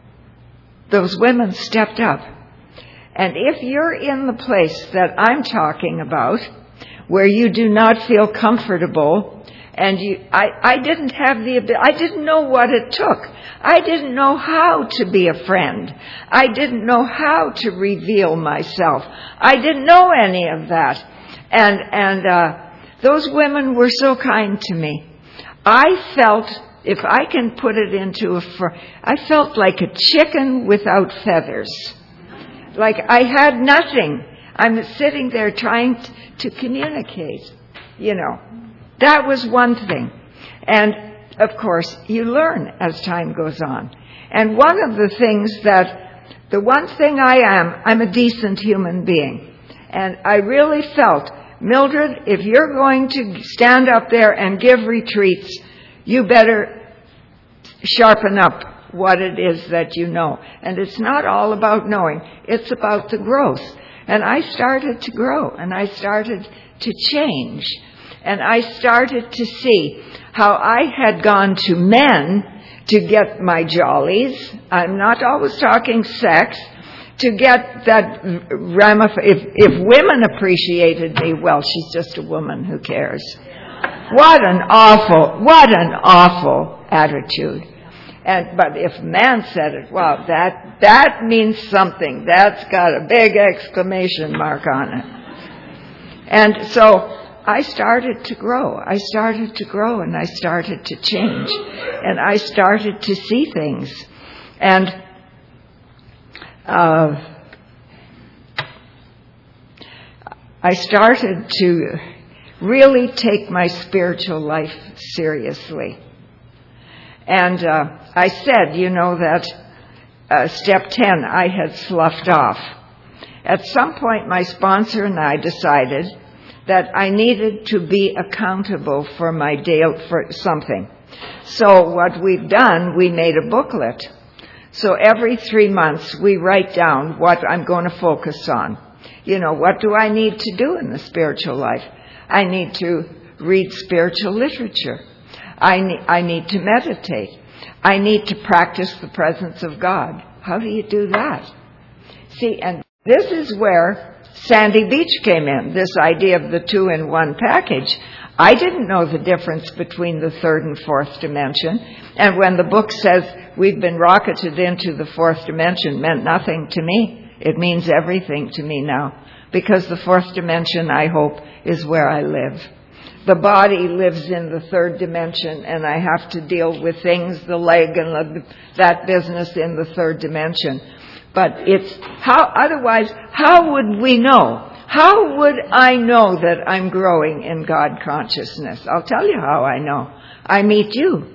those women stepped up. And if you're in the place that I'm talking about, where you do not feel comfortable, and you, I, I didn't have the, I didn't know what it took. I didn't know how to be a friend. I didn't know how to reveal myself. I didn't know any of that. And, and, uh, those women were so kind to me. I felt, if I can put it into a, fr- I felt like a chicken without feathers. Like I had nothing. I'm sitting there trying t- to communicate, you know. That was one thing. And, of course, you learn as time goes on. And one of the things that, the one thing I am, I'm a decent human being. And I really felt, Mildred, if you're going to stand up there and give retreats, you better sharpen up what it is that you know. And it's not all about knowing. It's about the growth. And I started to grow, and I started to change. And I started to see how I had gone to men to get my jollies. I'm not always talking sex. To get that ramif- if, if women appreciated me, well, she's just a woman, who cares? What an awful, what an awful attitude. And, but if man said it, well, that, that means something. That's got a big exclamation mark on it. And so, I started to grow. I started to grow and I started to change. And I started to see things. And uh, I started to really take my spiritual life seriously. And uh, I said, you know, that uh, step ten I had sloughed off. At some point, my sponsor and I decided that I needed to be accountable for my day, for something. So what we've done, we made a booklet. So every three months we write down what I'm going to focus on. You know, what do I need to do in the spiritual life? I need to read spiritual literature. I need, I need to meditate. I need to practice the presence of God. How do you do that? See, and this is where Sandy Beach came in, this idea of the two-in-one package. I didn't know the difference between the third and fourth dimension. And when the book says we've been rocketed into the fourth dimension, meant nothing to me. It means everything to me now. Because the fourth dimension, I hope, is where I live. The body lives in the third dimension, and I have to deal with things, the leg and that business in the third dimension. But it's how, otherwise, how would we know? How would I know that I'm growing in God consciousness? I'll tell you how I know. I meet you.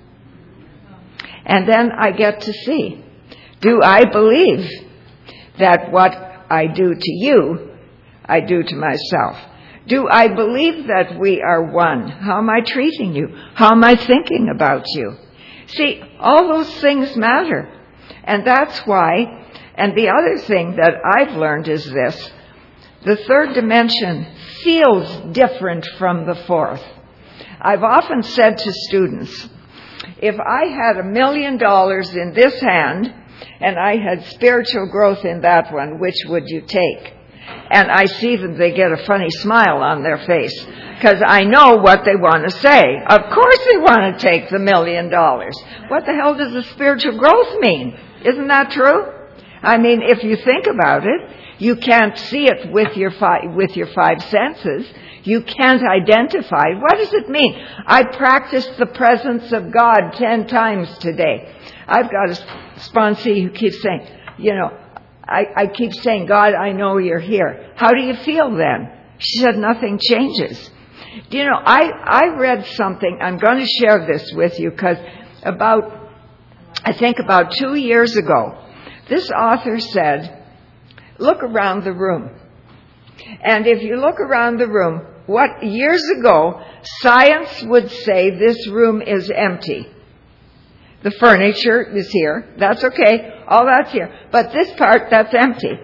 And then I get to see, do I believe that what I do to you, I do to myself? Do I believe that we are one? How am I treating you? How am I thinking about you? See, all those things matter. And that's why, and the other thing that I've learned is this, the third dimension feels different from the fourth. I've often said to students, if I had a million dollars in this hand and I had spiritual growth in that one, which would you take? And I see them, they get a funny smile on their face because I know what they want to say. Of course they want to take the million dollars. What the hell does the spiritual growth mean? Isn't that true? I mean, if you think about it, you can't see it with your five, with your five senses. You can't identify. What does it mean? I practiced the presence of God ten times today. I've got a sponsee who keeps saying, you know, I, I keep saying, God, I know you're here. How do you feel then? She said, nothing changes. Do you know, I, I read something, I'm going to share this with you because about, I think about two years ago, this author said, look around the room. And if you look around the room, what years ago, science would say this room is empty. The furniture is here. That's okay. All that's here. But this part, that's empty.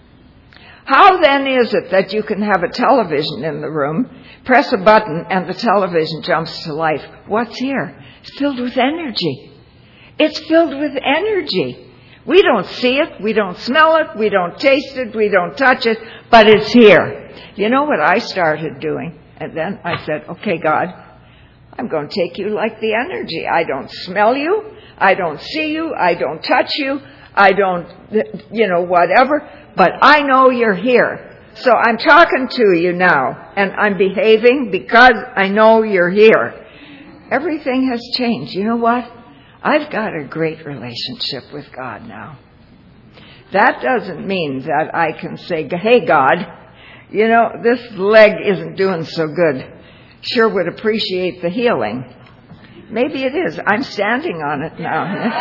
How then is it that you can have a television in the room, press a button, and the television jumps to life? What's here? It's filled with energy. It's filled with energy. We don't see it. We don't smell it. We don't taste it. We don't touch it. But it's here. You know what I started doing? And then I said, okay, God, I'm going to take you like the energy. I don't smell you. I don't see you. I don't touch you. I don't, you know, whatever. But I know you're here. So I'm talking to you now. And I'm behaving because I know you're here. Everything has changed. You know what? I've got a great relationship with God now. That doesn't mean that I can say, hey, God, you know, this leg isn't doing so good. Sure would appreciate the healing. Maybe it is. I'm standing on it now.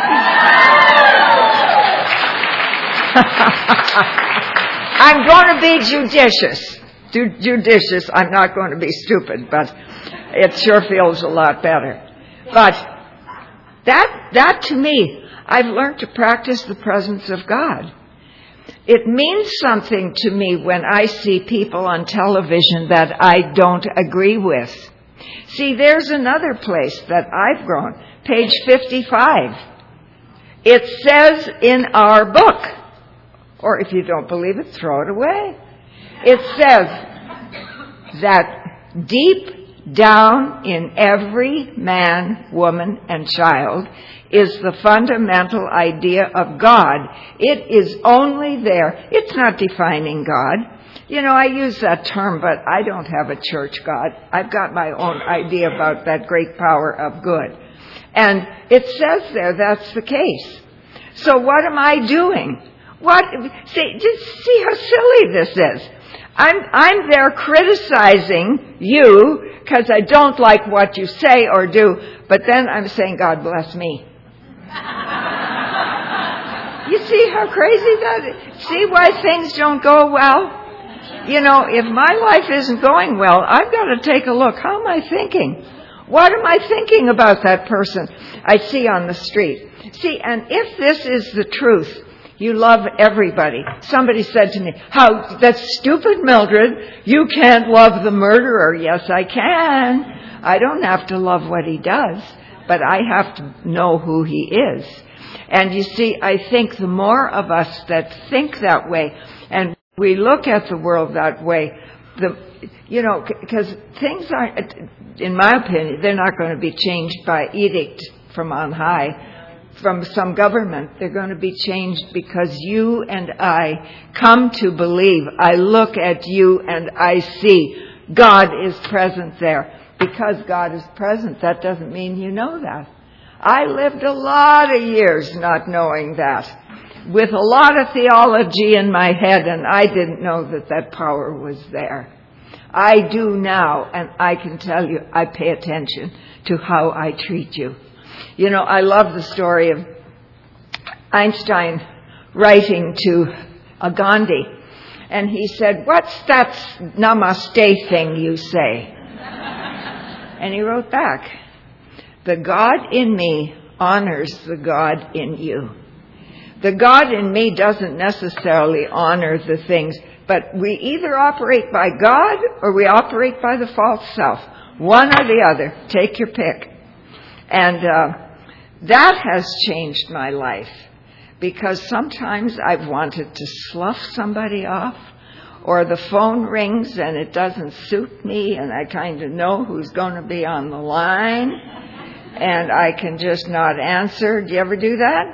I'm going to be judicious. Du- judicious. I'm not going to be stupid, but it sure feels a lot better. But that, that to me, I've learned to practice the presence of God. It means something to me when I see people on television that I don't agree with. See, there's another place that I've grown. Page fifty-five. It says in our book, or if you don't believe it, throw it away. It says that deep down in every man, woman, and child is the fundamental idea of God. It is only there. It's not defining God. You know, I use that term, but I don't have a church God. I've got my own idea about that great power of good. And it says there that's the case. So what am I doing? What? See, just see how silly this is. I'm, I'm there criticizing you because I don't like what you say or do, but then I'm saying, God bless me. You see how crazy that is? See why things don't go well? You know, if my life isn't going well, I've got to take a look. How am I thinking? What am I thinking about that person I see on the street? See, and if this is the truth, you love everybody. Somebody said to me, how, that's stupid, Mildred. You can't love the murderer. Yes, I can. I don't have to love what he does. but I have to know who he is. And you see, I think the more of us that think that way, and we look at the world that way, the, you know, because things aren't, in my opinion, they're not going to be changed by edict from on high, from some government. They're going to be changed because you and I come to believe. I look at you and I see God is present there. Because God is present, that doesn't mean you know that. I lived a lot of years not knowing that, with a lot of theology in my head, and I didn't know that that power was there. I do now, and I can tell you, I pay attention to how I treat you. You know, I love the story of Einstein writing to a Gandhi, and he said, "What's that namaste thing you say?" And he wrote back, "The God in me honors the God in you." The God in me doesn't necessarily honor the things, but we either operate by God or we operate by the false self. One or the other. Take your pick. And uh, that has changed my life, because sometimes I've wanted to slough somebody off, or the phone rings and it doesn't suit me and I kind of know who's going to be on the line and I can just not answer. Do you ever do that?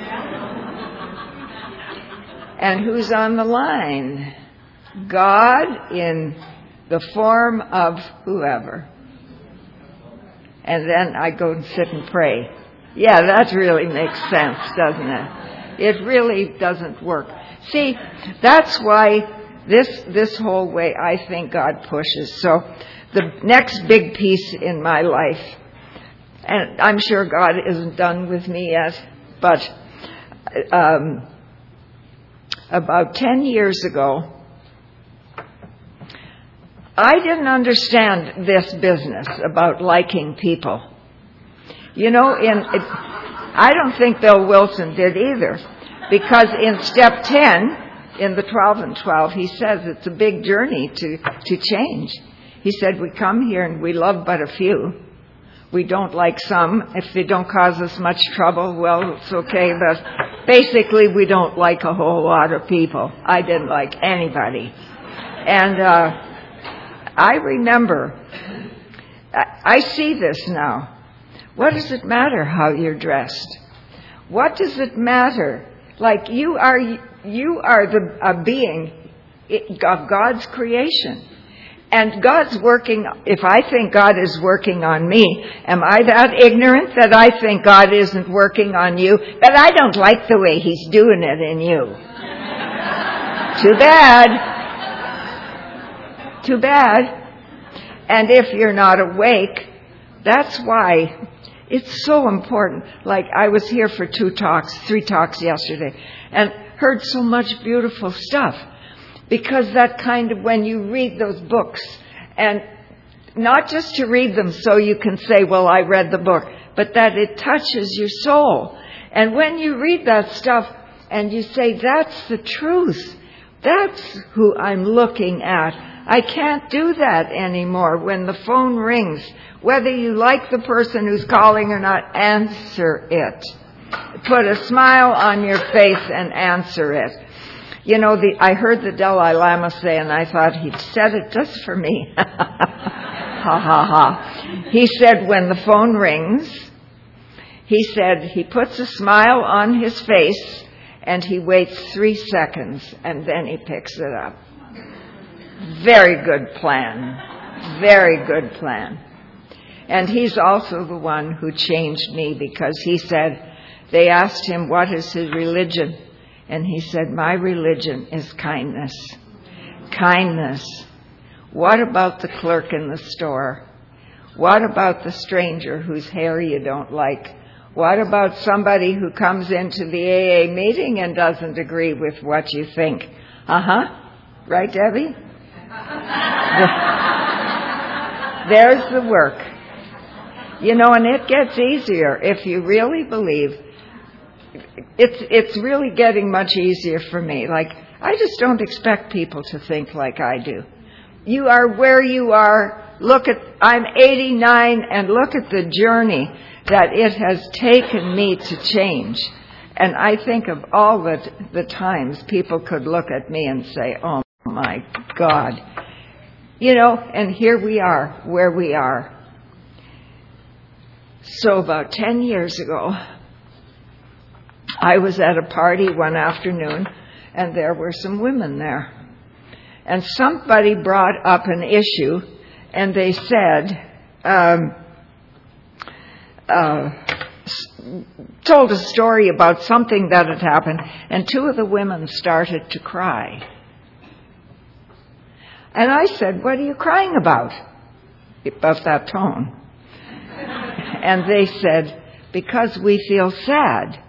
And who's on the line? God in the form of whoever. And then I go and sit and pray. Yeah, that really makes sense, doesn't it? It really doesn't work. See, that's why This this whole way I think God pushes. So the next big piece in my life, and I'm sure God isn't done with me yet, but um, about ten years ago, I didn't understand this business about liking people. You know, in it, I don't think Bill Wilson did either, because in step ten, in the twelve and twelve, he says it's a big journey to, to change. He said, we come here and we love but a few. We don't like some. If they don't cause us much trouble, well, it's okay. But basically, we don't like a whole lot of people. I didn't like anybody. And uh, I remember, I, I see this now. What does it matter how you're dressed? What does it matter? Like, you are... You are the a being of God's creation. And God's working, if I think God is working on me, am I that ignorant that I think God isn't working on you? But I don't like the way He's doing it in you. Too bad. Too bad. And if you're not awake, that's why it's so important. Like, I was here for two talks, three talks yesterday, and heard so much beautiful stuff, because that kind of, when you read those books, and not just to read them so you can say, well, I read the book, but that it touches your soul. And when you read that stuff and you say, that's the truth, that's who I'm looking at. I can't do that anymore. When the phone rings, whether you like the person who's calling or not, answer it. Put a smile on your face and answer it. You know, the, I heard the Dalai Lama say, and I thought he'd said it just for me. Ha ha ha. He said when the phone rings, he said he puts a smile on his face and he waits three seconds and then he picks it up. Very good plan. Very good plan. And he's also the one who changed me, because he said, they asked him, what is his religion? And he said, my religion is kindness. Kindness. What about the clerk in the store? What about the stranger whose hair you don't like? What about somebody who comes into the A A meeting and doesn't agree with what you think? Uh-huh. Right, Debbie? There's the work. You know, and it gets easier if you really believe. It's it's really getting much easier for me. Like, I just don't expect people to think like I do. You are where you are. Look at, I'm eighty-nine, and look at the journey that it has taken me to change. And I think of all the, the times people could look at me and say, oh my God. You know, and here we are, where we are. So about ten years ago, I was at a party one afternoon, and there were some women there. And somebody brought up an issue, and they said, um, uh, told a story about something that had happened, and two of the women started to cry. And I said, what are you crying about? About that tone. And they said, because we feel sad.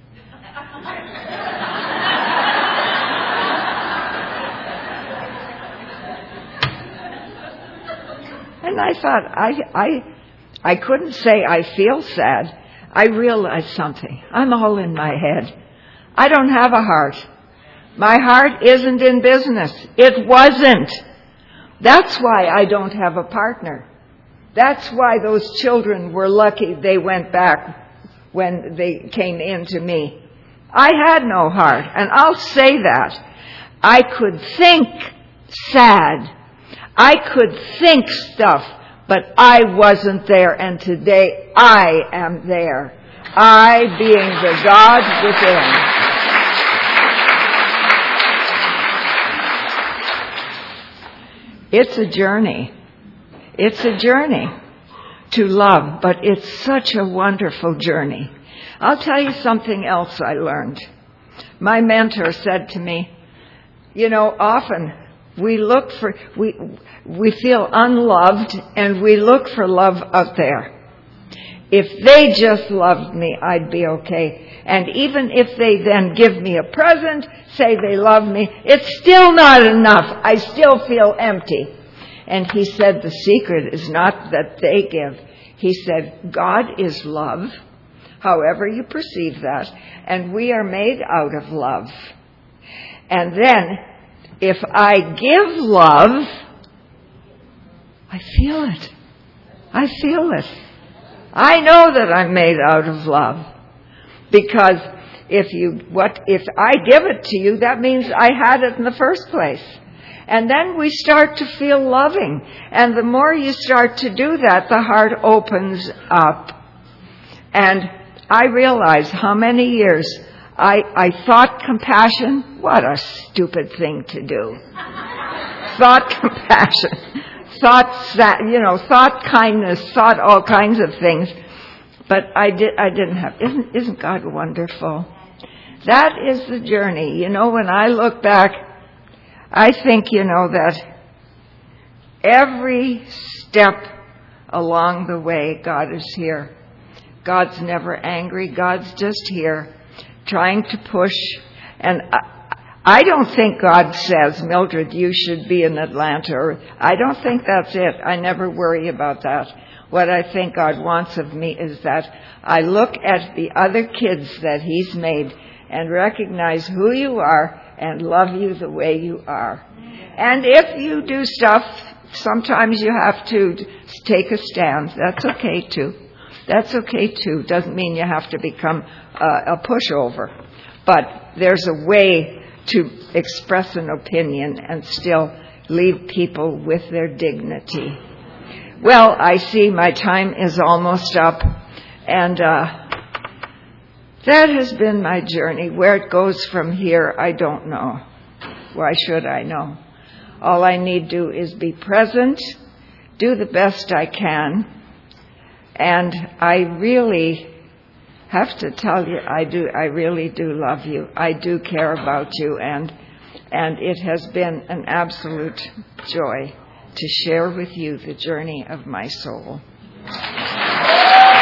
And I thought, I, I, I couldn't say I feel sad. I realized something. I'm all in my head. I don't have a heart. My heart isn't in business. It wasn't. That's why I don't have a partner. That's why those children were lucky they went back when they came in to me. I had no heart, and I'll say that. I could think sad. I could think stuff, but I wasn't there, and today I am there. I being the God within. It's a journey. It's a journey to love, but it's such a wonderful journey. I'll tell you something else I learned. My mentor said to me, you know, often we look for, we, we feel unloved and we look for love out there. If they just loved me, I'd be okay. And even if they then give me a present, say they love me, it's still not enough. I still feel empty. And he said the secret is not that they give. He said, God is love, however you perceive that, and we are made out of love. And then, if I give love, I feel it. I feel it. I know that I'm made out of love. Because if you, what, if I give it to you, that means I had it in the first place. And then we start to feel loving. And the more you start to do that, the heart opens up. And I realize how many years I, I thought compassion, what a stupid thing to do. Thought compassion. Thought, you know, thought kindness, thought all kinds of things. But I did, I didn't have, isn't, isn't God wonderful? That is the journey. You know, when I look back, I think, you know, that every step along the way, God is here. God's never angry. God's just here trying to push. And I, I don't think God says, Mildred, you should be in Atlanta. Or, I don't think that's it. I never worry about that. What I think God wants of me is that I look at the other kids that He's made and recognize who you are and love you the way you are. And if you do stuff, sometimes you have to take a stand. That's okay too. That's okay too. Doesn't mean you have to become uh, a pushover. But there's a way to express an opinion and still leave people with their dignity. Well, I see my time is almost up. And uh that has been my journey. Where it goes from here, I don't know. Why should I know? All I need to do is be present, do the best I can, and I really have to tell you, I do, I really do love you. I do care about you, and and it has been an absolute joy to share with you the journey of my soul.